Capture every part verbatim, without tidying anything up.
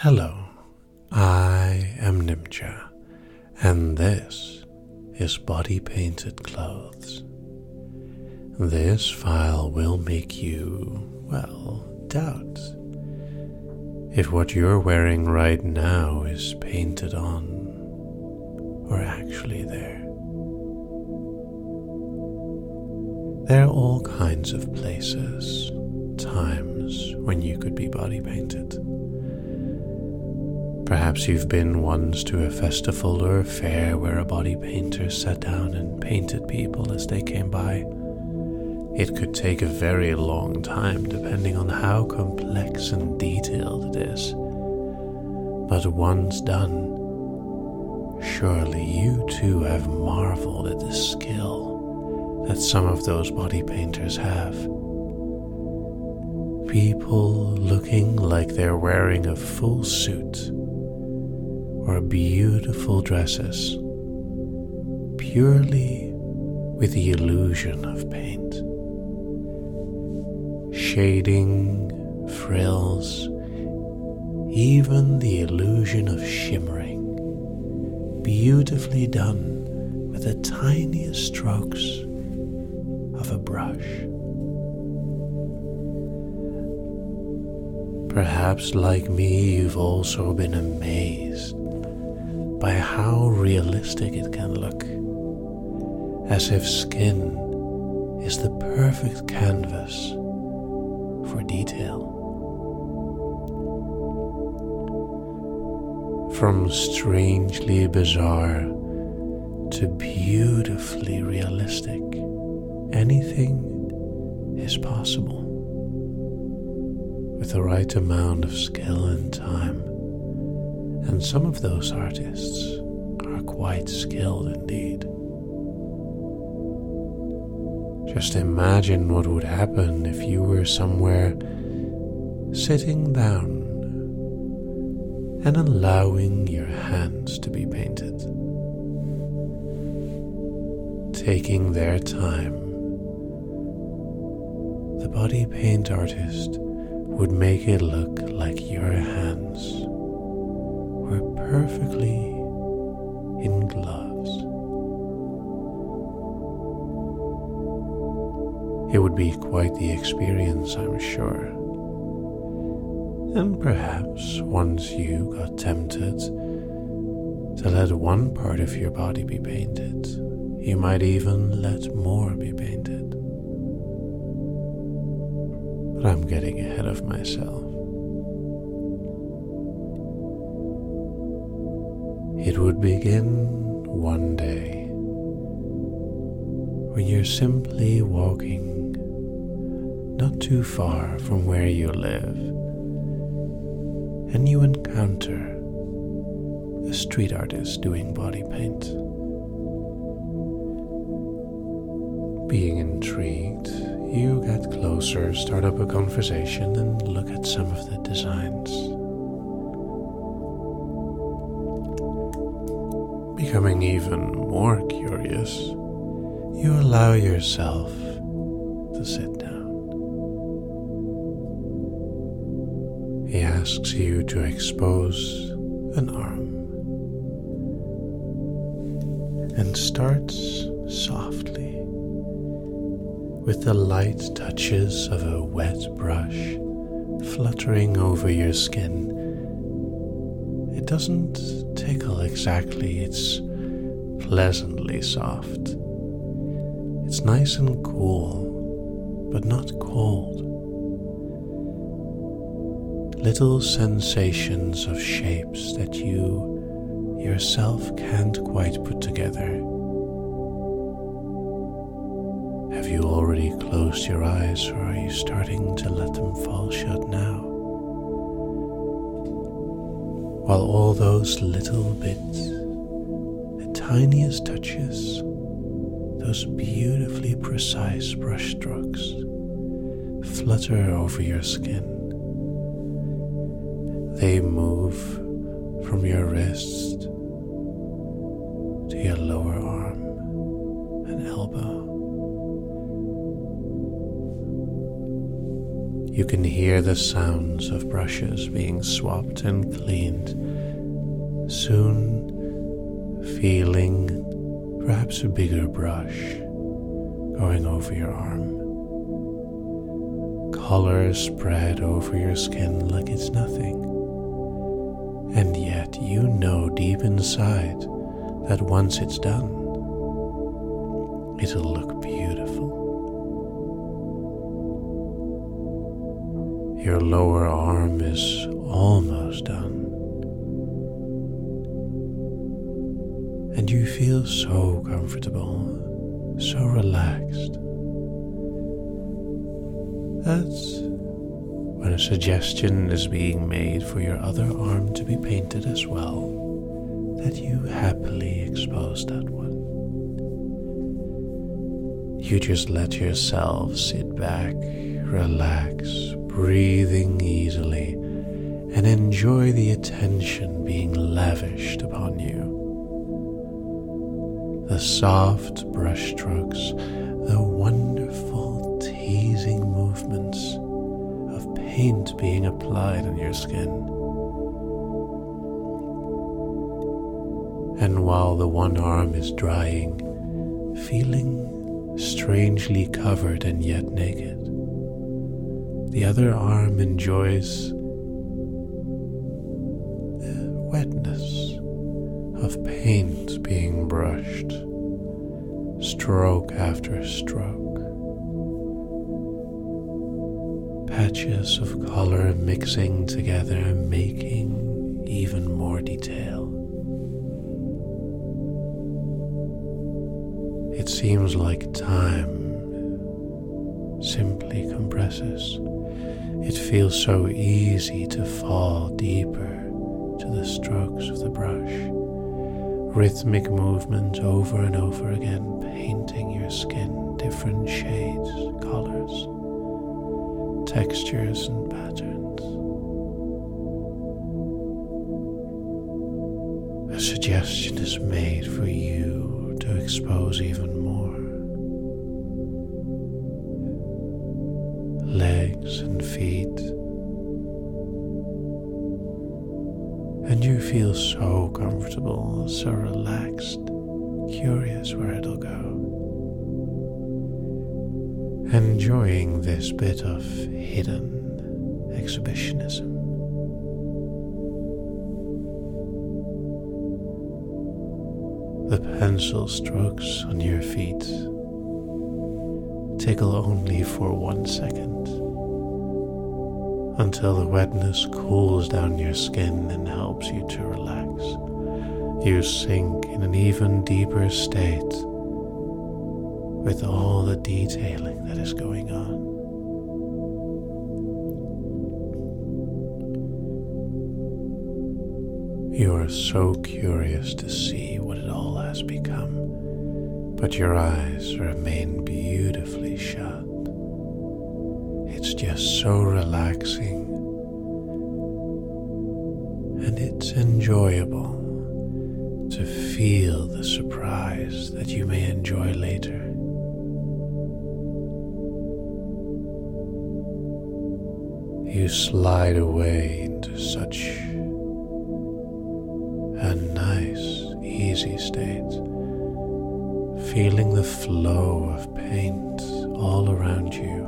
Hello, I am Nimcha, and this is Body Painted Clothes. This file will make you, well, doubt if what you're wearing right now is painted on or actually there. There are all kinds of places, times when you could be body painted. Perhaps you've been once to a festival or a fair where a body painter sat down and painted people as they came by. It could take a very long time depending on how complex and detailed it is. But once done, surely you too have marveled at the skill that some of those body painters have. People looking like they're wearing a full suit or beautiful dresses, purely with the illusion of paint. Shading, frills, even the illusion of shimmering, beautifully done with the tiniest strokes of a brush. Perhaps like me, you've also been amazed by how realistic it can look, as if skin is the perfect canvas for detail. From strangely bizarre to beautifully realistic, anything is possible with the right amount of skill and time. And some of those artists are quite skilled indeed. Just imagine what would happen if you were somewhere sitting down and allowing your hands to be painted, taking their time. The body paint artist would make it look like your hands were perfectly in gloves. It would be quite the experience, I'm sure. And perhaps once you got tempted to let one part of your body be painted, you might even let more be painted. But I'm getting ahead of myself. It would begin one day when you're simply walking not too far from where you live, and you encounter a street artist doing body paint. Being intrigued, you get closer, start up a conversation, and look at some of the designs. Becoming even more curious, you allow yourself to sit down. He asks you to expose an arm and starts softly with the light touches of a wet brush fluttering over your skin. It doesn't tickle exactly, it's pleasantly soft. It's nice and cool, but not cold. Little sensations of shapes that you yourself can't quite put together. Have you already closed your eyes, or are you starting to let them fall shut now? While all those little bits, the tiniest touches, those beautifully precise brush strokes, flutter over your skin. They move from your wrist to your lower arm and elbow. You can hear the sounds of brushes being swapped and cleaned, soon feeling perhaps a bigger brush going over your arm. Color spread over your skin like it's nothing. And yet you know deep inside that once it's done, it'll look beautiful. Your lower arm is almost done. And you feel so comfortable, so relaxed. That's when a suggestion is being made for your other arm to be painted as well, that you happily expose that one. You just let yourself sit back, relax, breathing easily, and enjoy the attention being lavished upon you. The soft brush strokes, the wonderful teasing movements of paint being applied on your skin. And while the one arm is drying, feeling strangely covered and yet naked, the other arm enjoys the wetness of paint being brushed, stroke after stroke. Patches of color mixing together, making even more detail. It seems like time simply compresses. It feels so easy to fall deeper to the strokes of the brush. Rhythmic movement over and over again, painting your skin different shades, colors, textures and patterns. A suggestion is made for you to expose even more. Legs and feet. And you feel so comfortable, so relaxed, curious where it'll go. Enjoying this bit of hidden exhibitionism. The pencil strokes on your feet tickle only for one second, until the wetness cools down your skin and helps you to relax. You sink in an even deeper state with all the detailing that is going on. You are so curious to see what it all has become, but your eyes remain beautifully shut. It's just so relaxing, and it's enjoyable to feel the surprise that you may enjoy later. You slide away into such a nice, easy state, feeling the flow of paint all around you.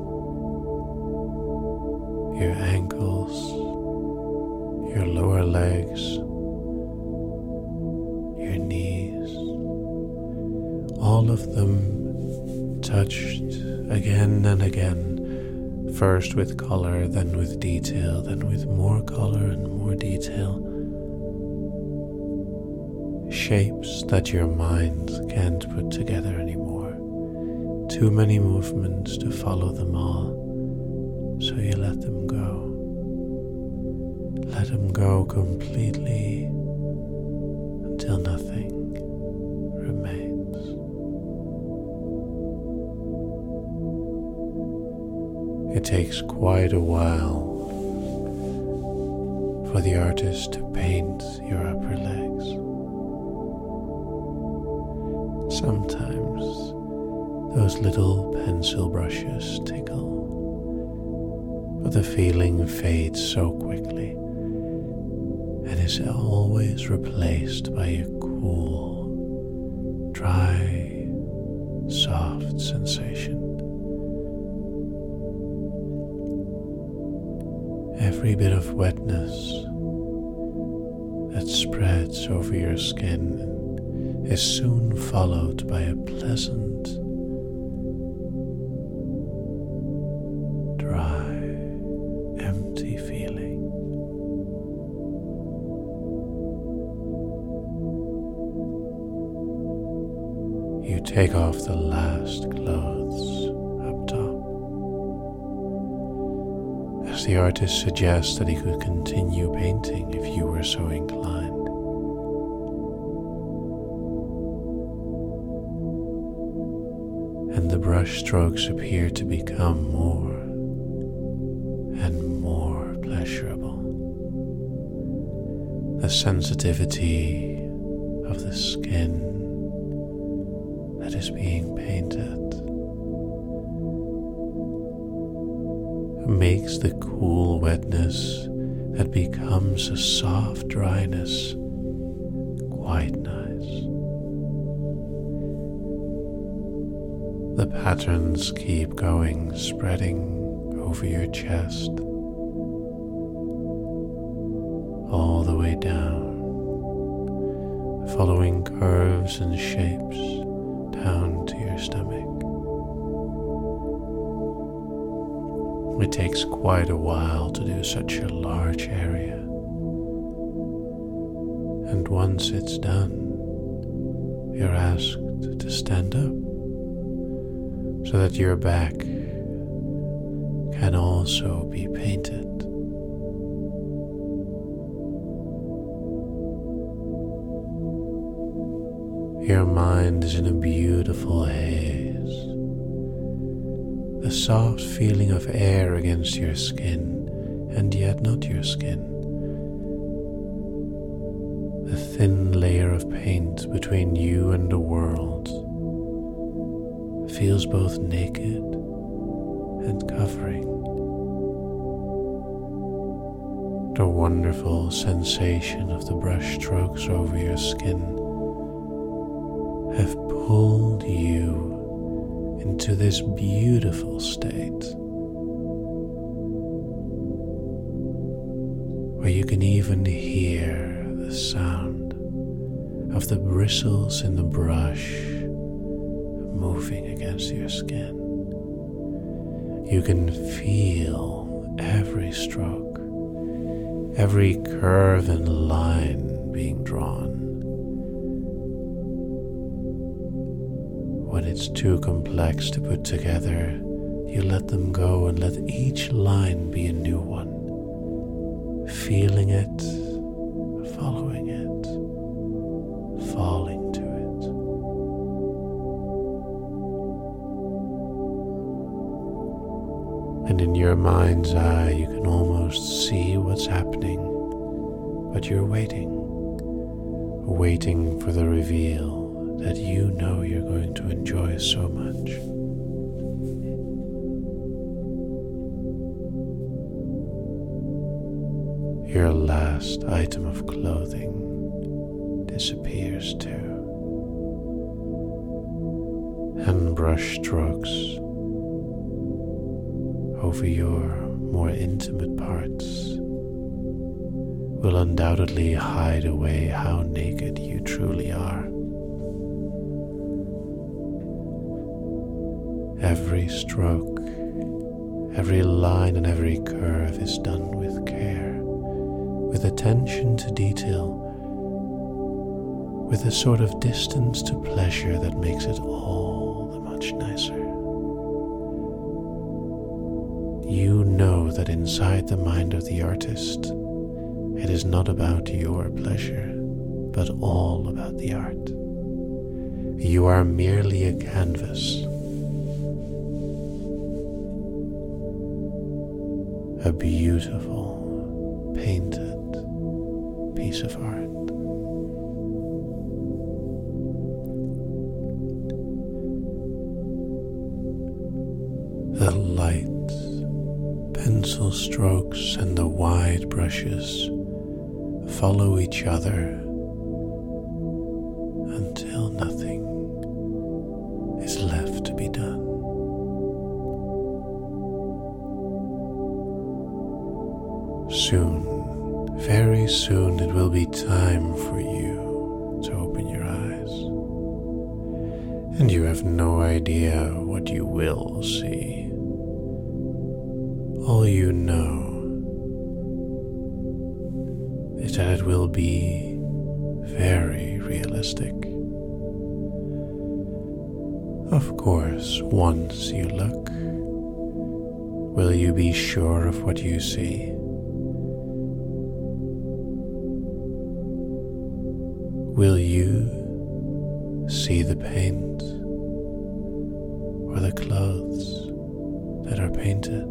Your ankles, your lower legs, your knees, all of them touched again and again, first with color, then with detail, then with more color and more detail. Shapes that your mind can't put together anymore. Too many movements to follow them all. So you let them go. Let them go completely until nothing remains. It takes quite a while for the artist to paint your upper legs. Sometimes those little pencil brushes tickle. But the feeling fades so quickly and is always replaced by a cool, dry, soft sensation. Every bit of wetness that spreads over your skin is soon followed by a pleasant, dry, empty feeling. You take off the last clothes up top, as the artist suggests that he could continue painting if you were so inclined. And the brush strokes appear to become more and more pleasurable. The sensitivity of the skin that is being painted makes the cool wetness that becomes a soft dryness quite nice. The patterns keep going, spreading over your chest, all the way down, following curves and shapes down to your stomach. It takes quite a while to do such a large area, and once it's done, you're asked to stand up so that your back can also be painted. Your mind is in a beautiful haze. The soft feeling of air against your skin, and yet not your skin. The thin layer of paint between you and the world feels both naked and covering. The wonderful sensation of the brush strokes over your skin have pulled you into this beautiful state where you can even hear the sound of the bristles in the brush moving against your skin. You can feel every stroke, every curve and line being drawn. When it's too complex to put together, you let them go and let each line be a new one, feeling it, following it, falling to it. And in your mind's eye, you can almost see what's happening, but you're waiting, waiting for the reveal that you know you're going to enjoy so much. Your last item of clothing disappears too, and brush strokes over your more intimate parts will undoubtedly hide away how naked you truly are. Every stroke, every line and every curve is done with care, with attention to detail, with a sort of distance to pleasure that makes it all the much nicer. You know that inside the mind of the artist, it is not about your pleasure, but all about the art. You are merely a canvas, a beautiful, painted piece of art. The light pencil gentle strokes and the wide brushes follow each other until nothing is left to be done. Soon, very soon, it will be time for you to open your eyes. And you have no idea what you will see. All you know is that it will be very realistic. Of course, once you look, will you be sure of what you see? Will you see the paint or the clothes that are painted?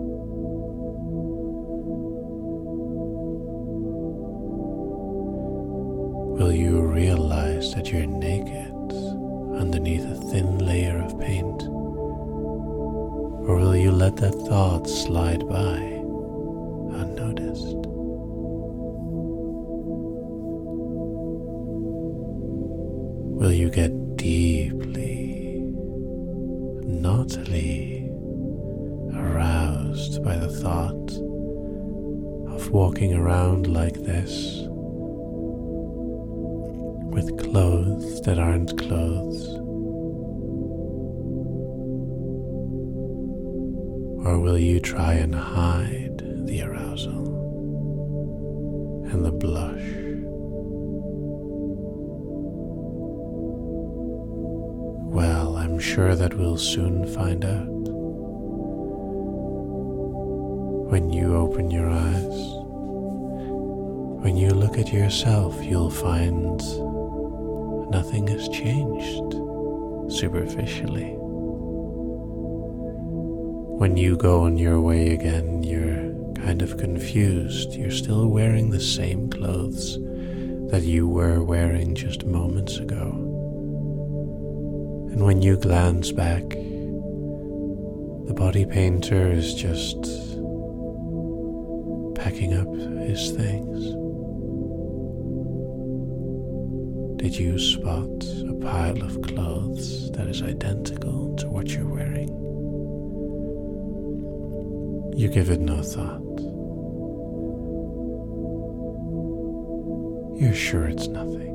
Will you realize that you're naked underneath a thin layer of paint? Or will you let that thought slide by unnoticed? Will you get deeply, naughtily aroused by the thought of walking around like this, with clothes that aren't clothes? Or will you try and hide the arousal and the blush? Well, I'm sure that we'll soon find out. When you open your eyes, when you look at yourself, you'll find nothing has changed superficially. When you go on your way again, you're kind of confused. You're still wearing the same clothes that you were wearing just moments ago. And when you glance back, the body painter is just packing up his things. Did you spot a pile of clothes that is identical to what you're wearing? You give it no thought. You're sure it's nothing.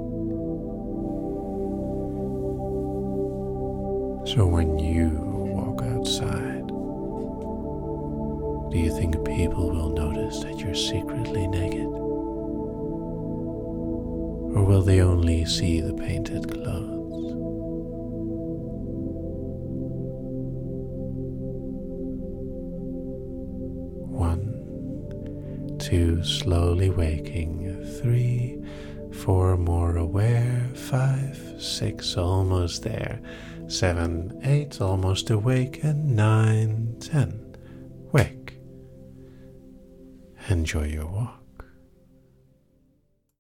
So when you walk outside, do you think people will notice that you're secretly naked? Or will they only see the painted clothes? One, two, slowly waking, three, four more aware, five, six, almost there, seven, eight, almost awake, and nine, ten, wake. Enjoy your walk.